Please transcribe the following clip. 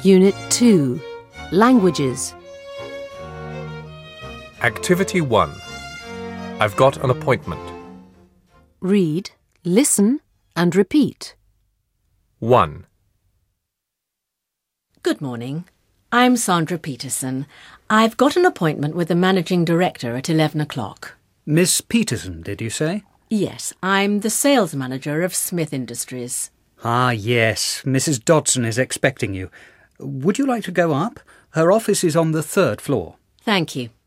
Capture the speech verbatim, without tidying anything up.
Unit two. Languages. Activity one. I've got an appointment. Read, listen and repeat. one. Good morning. I'm Sandra Peterson. I've got an appointment with the managing director at eleven o'clock. Miss Peterson, did you say? Yes, I'm the sales manager of Smith Industries. Ah, yes. Missus Dodson is expecting you. Would you like to go up? Her office is on the third floor. Thank you.